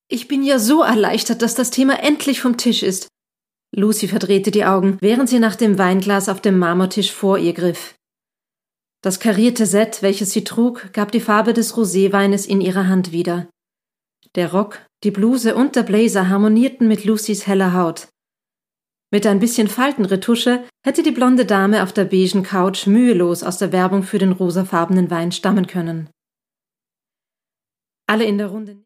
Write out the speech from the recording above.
Ich bin ja so erleichtert, dass das Thema endlich vom Tisch ist. Lucy verdrehte die Augen, während sie nach dem Weinglas auf dem Marmortisch vor ihr griff. Das karierte Set, welches sie trug, gab die Farbe des Roséweines in ihrer Hand wieder. Der Rock, die Bluse und der Blazer harmonierten mit Lucys heller Haut. Mit ein bisschen Faltenretusche hätte die blonde Dame auf der beigen Couch mühelos aus der Werbung für den rosafarbenen Wein stammen können. Alle in der Runde